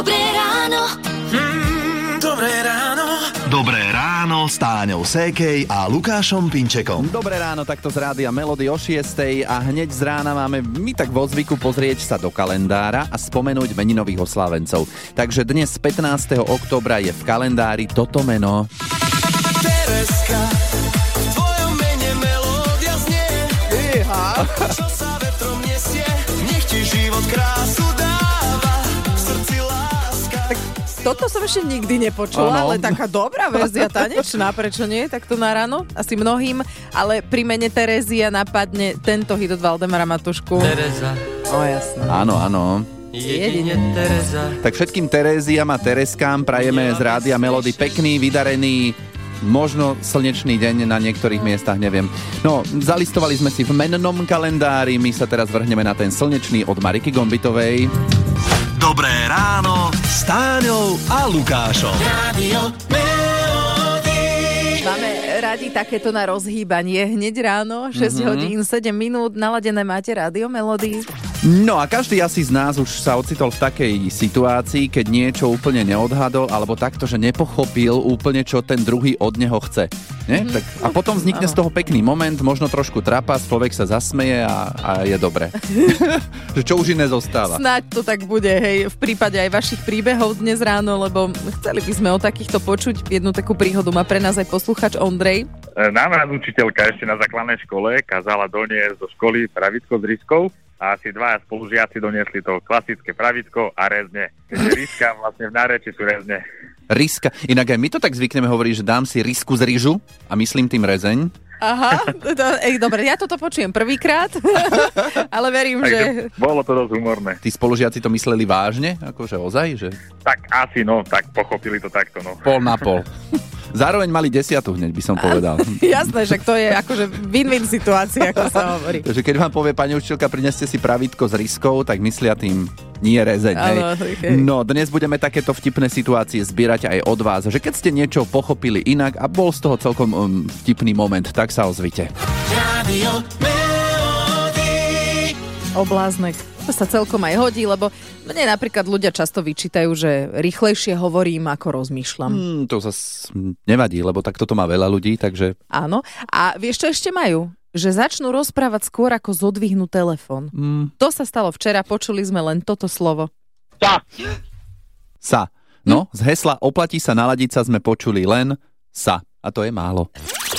Dobré ráno. Dobré ráno. Dobré ráno s Táňou Sékej a Lukášom Pinčekom. Dobré ráno, takto z rádia Melody o 6:00 a hneď z rána máme my tak vo zvyku pozrieť sa do kalendára a spomenúť meninových oslávencov. Takže dnes 15. októbra je v kalendári toto meno. Tereska, v tvojom mene melódia znie. Čo sa vetrom nesie, nech ti život krásu dáva, v srdci láska. Toto som ešte nikdy nepočula, ale taká dobrá verzia tanečná, prečo nie? Takto na ráno, asi mnohým, ale pri mene Terézia napadne tento hit od Valdemara Matušku. Tereza, Jasné. Áno, áno. jedine Tereza. Tak všetkým Teréziam a Tereskám prajeme z rádia Melody pekný, vydarený, možno slnečný deň na niektorých miestach, neviem. No, zalistovali sme si v mennom kalendári, my sa teraz vrhneme na ten slnečný od Mariky Gombitovej. Dobré ráno s Táňou a Lukášom. Radio Melody. Máme radi takéto na rozhýbanie. Hneď ráno, 6 hodín, 7 minút, naladené máte rádio Melody. No a každý asi z nás už sa ocitol v takej situácii, keď niečo úplne neodhadol, alebo takto, že nepochopil úplne, čo ten druhý od neho chce. Nie? Tak, a potom vznikne z toho pekný moment, možno trošku trapas, človek sa zasmeje a je dobre. Že čo už iné zostáva. Snáď to tak bude, hej, v prípade aj vašich príbehov dnes ráno, lebo chceli by sme o takýchto počuť. Jednu takú príhodu má pre nás aj posluchač Ondrej. Nám raz učiteľka ešte na základnej škole kázala doniesť do školy pravidko s riskou a asi dvaja spolužiaci doniesli to klasické pravidko a rezne. Keďže riska vlastne v náreči sú rezne. Riska. Inak aj my to tak zvykneme hovoriť, že dám si risku z ryžu a myslím tým rezeň. Aha, dobre, ja toto počujem prvýkrát, ale verím, že... Bolo to dosť humorné. Tí spolužiaci to mysleli vážne? Akože ozaj? Že... Tak asi, tak pochopili to takto, Pol na pol. Zároveň mali 10 hneď, by som povedal. Jasné, že to je akože win-win situácia, ako sa hovorí. Takže keď vám povie pani učiteľka, prineste si pravidko s riskou, tak myslia tým nie rezeň. Hej. Okay. No, dnes budeme takéto vtipné situácie zbierať aj od vás, že keď ste niečo pochopili inak a bol z toho celkom vtipný moment, tak sa ozvite. Radio Melody. O bláznek. To sa celkom aj hodí, lebo mne napríklad ľudia často vyčítajú, že rýchlejšie hovorím, ako rozmýšľam. To zase nevadí, lebo tak toto má veľa ľudí, takže... Áno. A vieš, čo ešte majú? Že začnú rozprávať skôr, ako zodvihnú telefón. To sa stalo včera, počuli sme len toto slovo. Sa. No, z hesla oplatí sa naladiť sa sme počuli len sa. A to je málo.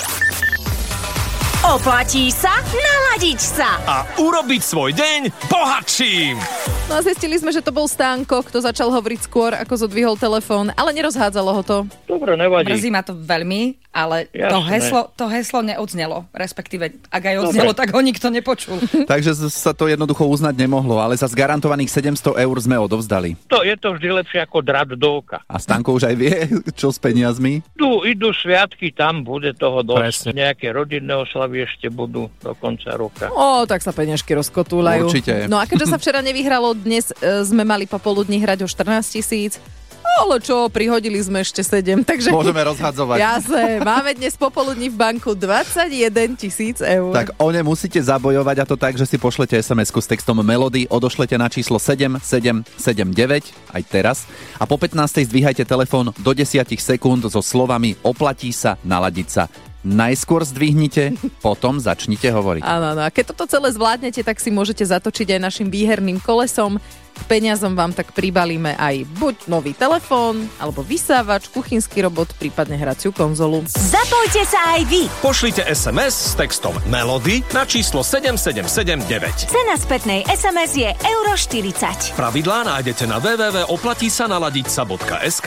Oplatí sa naladiť sa. A urobiť svoj deň bohatším. No a zistili sme, že to bol Stánko, kto začal hovoriť skôr, ako zodvihol telefón, ale nerozhádzalo ho to. Dobre, nevadí. Mrzí ma to veľmi, ale to heslo neodznelo. Respektíve, ak aj odznelo, tak ho nikto nepočul. Takže sa to jednoducho uznať nemohlo, ale za zgarantovaných 700 eur sme odovzdali. Je to vždy lepšie ako drat do oka. A Stanko už aj vie, čo s peniazmi? Idú sviatky, tam bude toho dosť. Presne. Nejaké rodinné oslavy ešte budú do konca roka. Tak sa peňažky rozkotúľajú. Určite. No a keďže sa včera nevyhralo, dnes sme mali popoludní hrať o 14 000. Ale čo, prihodili sme ešte 7, takže... Môžeme rozhadzovať. Jasné, máme dnes popoludní v banku 21 000 eur. Tak o ne musíte zabojovať, a to tak, že si pošlete SMS-ku s textom Melody, odošlete na číslo 7779 aj teraz a po 15. zdvíhajte telefón do 10 sekúnd so slovami oplatí sa naladiť sa. Najskôr zdvihnite, potom začnite hovoriť. Áno, a keď toto celé zvládnete, tak si môžete zatočiť aj našim výherným kolesom. K peniazom vám tak pribalíme aj buď nový telefón, alebo vysávač, kuchynský robot, prípadne hraciu konzolu. Zapojte sa aj vy. Pošlite SMS s textom Melody na číslo 7779. Cena spätnej SMS je €40. Pravidlá nájdete na www.oplatisa-naladiť-sa.sk.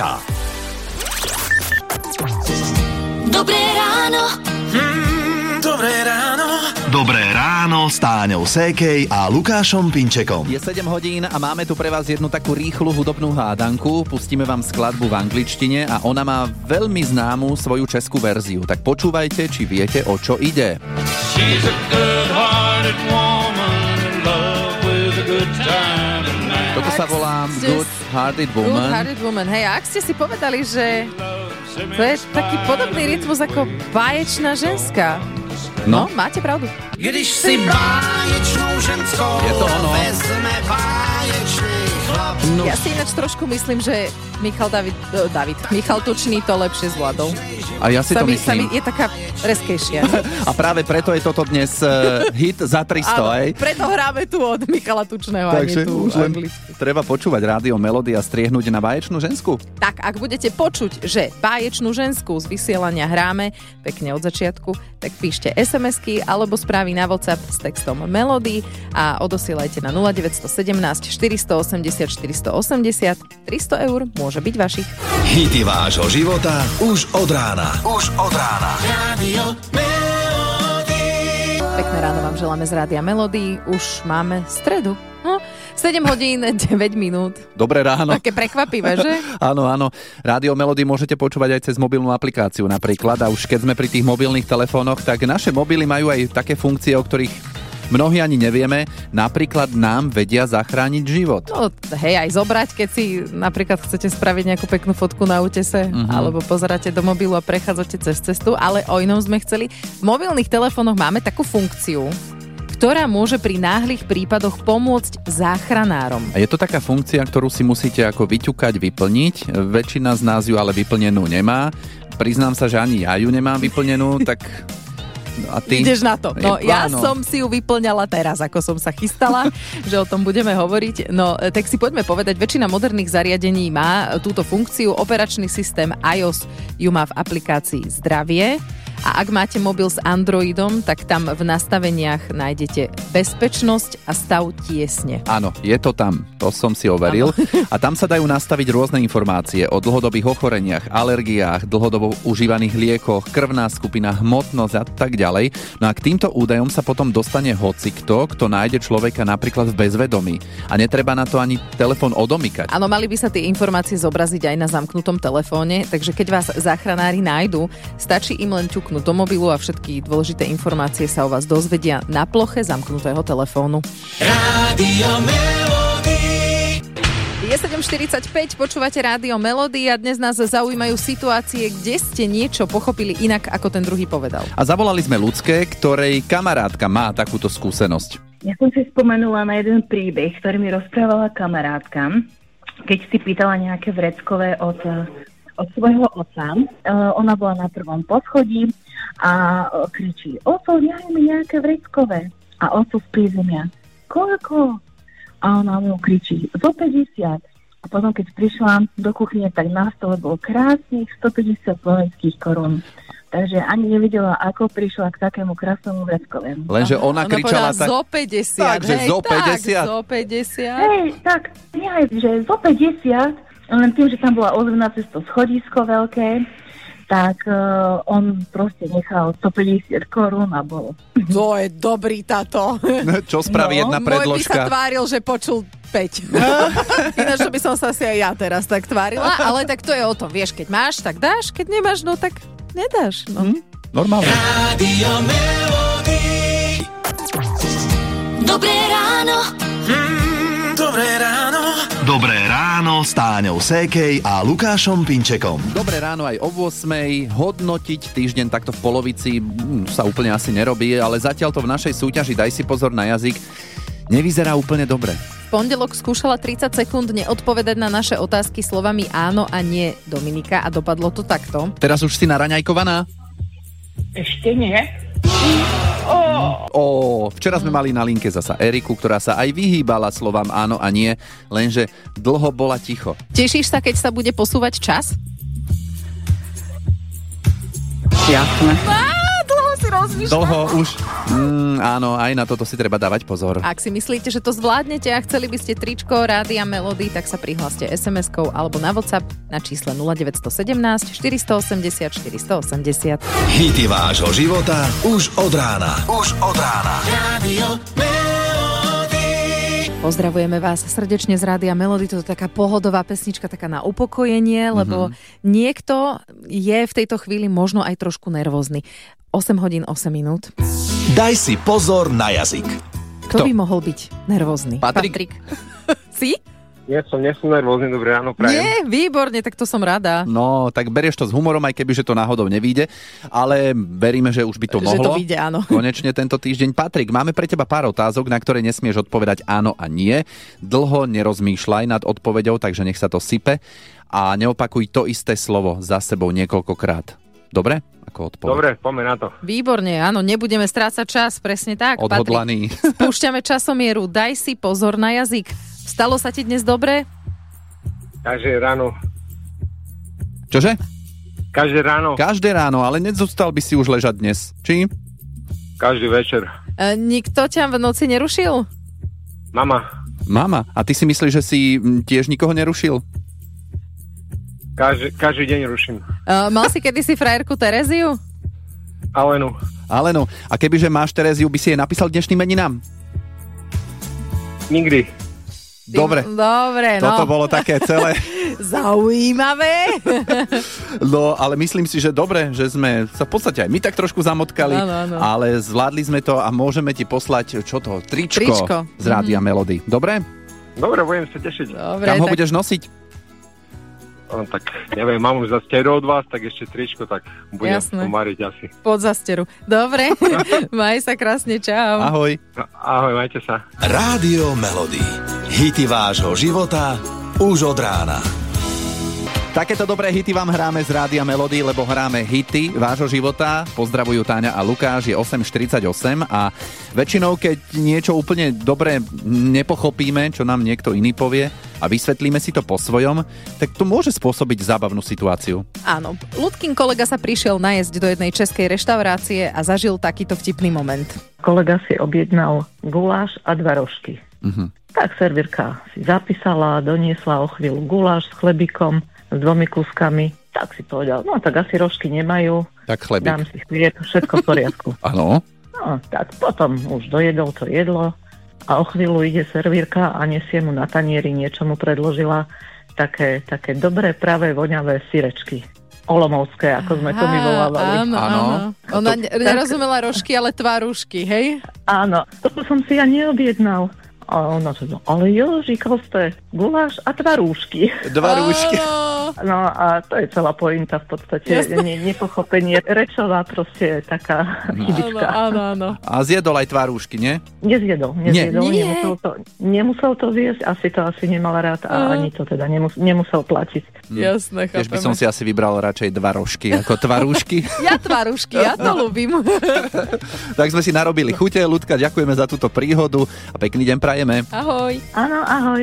Dobré ráno. Dobré ráno. Dobré ráno s Táňou Sékej a Lukášom Pinčekom. Je 7 hodín a máme tu pre vás jednu takú rýchlu hudobnú hádanku. Pustíme vám skladbu v angličtine a ona má veľmi známu svoju českú verziu. Tak počúvajte, či viete, o čo ide. She's a good-hearted woman in love with a good time tonight. Toto sa volá Good Hearted Woman. Good Hearted Woman. Hej, a ak ste si povedali, že to je taký podobný rytmus ako báječná ženská. No, máte pravdu. Když si báječnou ženskou Je to ono. vezme báječný No. Ja si ináč trošku myslím, že Michal Tučný to lepšie zvládol. A ja si to myslím. Je taká reskejšia. A práve preto je toto dnes hit za 300, áno, hej? Preto hráme tu od Michala Tučného. Takže už len treba počúvať Rádio Melody a striehnúť na báječnú žensku. Tak, ak budete počuť, že báječnú žensku z vysielania hráme pekne od začiatku, tak píšte SMS-ky alebo správy na WhatsApp s textom Melody a odosielajte na 0917 480 480. 300 eur môže byť vašich. Hity vášho života už od rána. Rádio Melody. Pekné ráno vám želáme z Rádia Melody. Už máme stredu. 7 hodín, 9 minút. Dobré ráno. Také prekvapivé, že? Áno. Rádio Melody môžete počúvať aj cez mobilnú aplikáciu napríklad. A už keď sme pri tých mobilných telefónoch, tak naše mobily majú aj také funkcie, o ktorých mnohí ani nevieme, napríklad nám vedia zachrániť život. No hej, aj zobrať, keď si napríklad chcete spraviť nejakú peknú fotku na útese, alebo pozeráte do mobilu a prechádzate cez cestu, ale o inom sme chceli. V mobilných telefónoch máme takú funkciu, ktorá môže pri náhlych prípadoch pomôcť záchranárom. A je to taká funkcia, ktorú si musíte ako vyťukať, vyplniť. Väčšina z nás ju ale vyplnenú nemá. Priznám sa, že ani ja ju nemám vyplnenú, tak... A ty? Ideš na to. No, ja som si ju vyplňala teraz, ako som sa chystala, že o tom budeme hovoriť. No, tak si poďme povedať, väčšina moderných zariadení má túto funkciu. Operačný systém iOS ju má v aplikácii Zdravie. A ak máte mobil s Androidom, tak tam v nastaveniach nájdete bezpečnosť a stav tiesne. Áno, je to tam. To som si overil. Áno. A tam sa dajú nastaviť rôzne informácie o dlhodobých ochoreniach, alergiách, dlhodobo užívaných liekoch, krvná skupina, hmotnosť a tak ďalej. No a k týmto údajom sa potom dostane hocikto, kto nájde človeka napríklad v bezvedomí. A netreba na to ani telefón odomykať. Áno, mali by sa tie informácie zobraziť aj na zamknutom telefóne, takže keď vás záchranári nájdu, stačí im len ťuknúť do mobilu a všetky dôležité informácie sa o vás dozvedia na ploche zamknutého telefónu. Rádio Melody. Je 7:45, počúvate Rádio Melody a dnes nás zaujímajú situácie, kde ste niečo pochopili inak, ako ten druhý povedal. A zavolali sme Ľudské, ktorej kamarátka má takúto skúsenosť. Ja som si spomenula na jeden príbeh, ktorý mi rozprávala kamarátka, keď si pýtala nejaké vreckové od svojho otca. Ona bola na prvom poschodí a kričí: oco, nechaj mi nejaké vreckové. A oco z prízemia: koľko? A ona mu kričí: zo 50. A potom, keď prišla do kuchyne, tak na stole bol krásnych 150 slovenských korún. Takže ani nevidela, ako prišla k takému krásnemu vreckovému. Lenže ona kričala tak... zo 50. Takže zo 50. zo 50. Hej, tak, nechaj, že zo 50... Len tým, že tam bola ozvená cez to schodisko veľké, tak on proste nechal 150 korún a bolo. To je dobrý táto. Čo spraví jedna predložka? Môj by sa tváril, že počul 5. Ináč, by som sa asi aj ja teraz tak tvárila, ale tak to je o tom. Vieš, keď máš, tak dáš, keď nemáš, no tak nedáš. No. Normálne. Rádio Melody. Dobré ráno. Dobré ráno. Dobré ráno s Táňou Sékej a Lukášom Pinčekom. Dobré ráno aj o 8:00. Hodnotiť týždeň takto v polovici sa úplne asi nerobí, ale zatiaľ to v našej súťaži Daj si pozor na jazyk nevyzerá úplne dobre. V pondelok skúšala 30 sekúnd neodpovedať na naše otázky slovami áno a nie Dominika a dopadlo to takto. Teraz už si naraňajkovaná? Ešte nie. Včera sme mali na linke zasa Eriku, ktorá sa aj vyhýbala slovám áno a nie, lenže dlho bola ticho. Tešíš sa, keď sa bude posúvať čas? Jasné. Dlho si rozmýšľam. Dlho už. Áno, aj na toto si treba dávať pozor. Ak si myslíte, že to zvládnete a chceli by ste tričko Rádia Melody, tak sa prihláste SMS-kou alebo na WhatsApp na čísle 0917 480 480. Hity vášho života už od rána. Rádio Melody. Pozdravujeme vás srdečne z Rádia Melody. To je taká pohodová pesnička, taká na upokojenie, lebo niekto je v tejto chvíli možno aj trošku nervózny. 8 hodín, 8 minút. Daj si pozor na jazyk. Kto by mohol byť nervózny? Patrik? Si? Nie som nervózny, dobré ráno prajem. Nie, výborne, tak to som rada. No, tak berieš to s humorom, aj keby, že to náhodou nevíde, ale veríme, že už by to mohlo. Že to vyjde, áno. Konečne tento týždeň. Patrik, máme pre teba pár otázok, na ktoré nesmieš odpovedať áno a nie. Dlho nerozmýšľaj nad odpoveďou, takže nech sa to sype a neopakuj to isté slovo za sebou niekoľkokrát. Dobre? Ako odpoveď. Dobre, poďme na to. Výborne, áno, nebudeme strácať čas, presne tak. Odhodlaný. Patrik, spúšťame časomieru, daj si pozor na jazyk. Stalo sa ti dnes dobre? Každé ráno. Čože? Každé ráno. Každé ráno, ale nezostal by si už ležať dnes. Či? Každý večer. Nikto ťa v noci nerušil? Mama. Mama. A ty si myslíš, že si tiež nikoho nerušil? Každý deň ruším. Mal si kedysi frajerku Tereziu? Alenu. A kebyže máš Tereziu, by si jej napísal dnešným meninám? Nikdy. Dobre, no. Toto bolo také celé. Zaujímavé. No, ale myslím si, že dobre, že sme sa v podstate aj my tak trošku zamotkali, ano. ale zvládli sme to a môžeme ti poslať, čo to, tričko. Z Rádia Melody. Dobre? Dobre, budem sa tešiť. Dobre, kam ho budeš nosiť? No, tak neviem, mám už zasteru od vás, tak ešte tričko, tak budem pomariť asi. Pod zasteru. Dobre, maj sa krásne, čau. Ahoj. Ahoj, majte sa. Rádio Melody. Hity vášho života už od rána. Takéto dobré hity vám hráme z Rádia Melody, lebo hráme hity vášho života. Pozdravujú Táňa a Lukáš, je 8:48 a väčšinou, keď niečo úplne dobre nepochopíme, čo nám niekto iný povie a vysvetlíme si to po svojom, tak to môže spôsobiť zábavnú situáciu. Áno, Ľudkin kolega sa prišiel najesť do jednej českej reštaurácie a zažil takýto vtipný moment. Kolega si objednal guláš a 2 rožky. Tak servírka si zapísala, doniesla o chvíľu guláš s chlebíkom, s 2 kúskami, tak si povedal, no tak asi rožky nemajú, tak chlebík. Dám si chlieb, všetko v poriadku. Áno. No, tak potom už dojedol to jedlo a o chvíľu ide servírka a nesie mu na tanieri, niečo mu predložila také dobré, pravé, voňavé syrečky. Olomovské, ako sme to my volávali. Áno. Ona nerozumela rožky, ale tvarúšky, hej? Áno, toto som si ja neobjednal. A ona to, ale jo, říkal ste guláš a 2 rúšky. 2 rúšky. No a to je celá pointa v podstate. Nepochopenie. Rečová proste taká chybička. Áno. A zjedol aj 2 rúšky, nie? Nezjedol. Nemusel to zjesť, asi nemal rád a ani to teda nemusel platiť. Jasné, chápeme. Tiež by som si asi vybral radšej 2 rožky ako 2 rúšky. Ja 2 rúšky, ja to ľúbim. Tak sme si narobili chute. Ľudka, ďakujeme za túto príhodu a pekný deň prajeme. Ahoj. Áno, ahoj.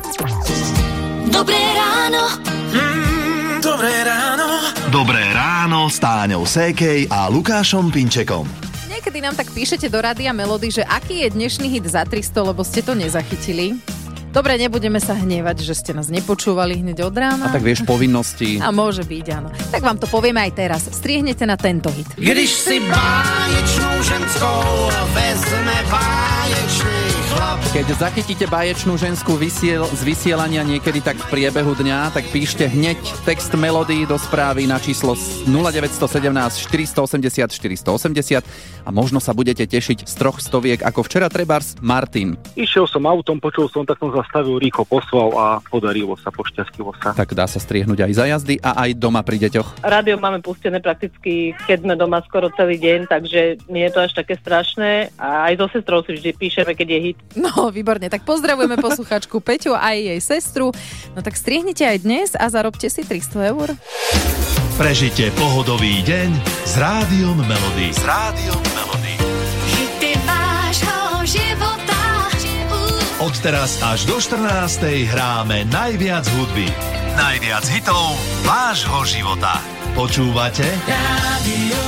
Dobré ráno. Dobré ráno. Dobré ráno s Táňou Sékej a Lukášom Pinčekom. Niekedy nám tak píšete do Rádia Melody, že aký je dnešný hit za 300, lebo ste to nezachytili. Dobre, nebudeme sa hnevať, že ste nás nepočúvali hneď od rána. A tak vieš, povinnosti. A môže byť, áno. Tak vám to povieme aj teraz. Striehnete na tento hit. Když si báječnú ženskou vezme báječný chlap. Keď zachytíte báječnú ženskú z vysielania niekedy tak v priebehu dňa, tak píšte hneď text melódií do správy na číslo 0917 480 480 a možno sa budete tešiť z 300 ako včera trebárs Martin. Išiel som autom, počul som, tak som zastavil, rýchlo poslal a podarilo sa, pošťastilo sa. Tak dá sa striehnúť aj za jazdy a aj doma pri deťoch. Rádio máme pustené prakticky, keď sme doma skoro celý deň, takže nie je to až také strašné a aj so sestrou si vždy píšeme, keď je hit. No, výborne, tak pozdravujeme posluchačku Peťu a aj jej sestru. No tak striehnite aj dnes a zarobte si 300 eur. Prežite pohodový deň s Rádiom Melody. S Rádiom Melody. Hity vášho života. Od teraz až do 14:00 hráme najviac hudby. Najviac hitov vášho života. Počúvate? Rádio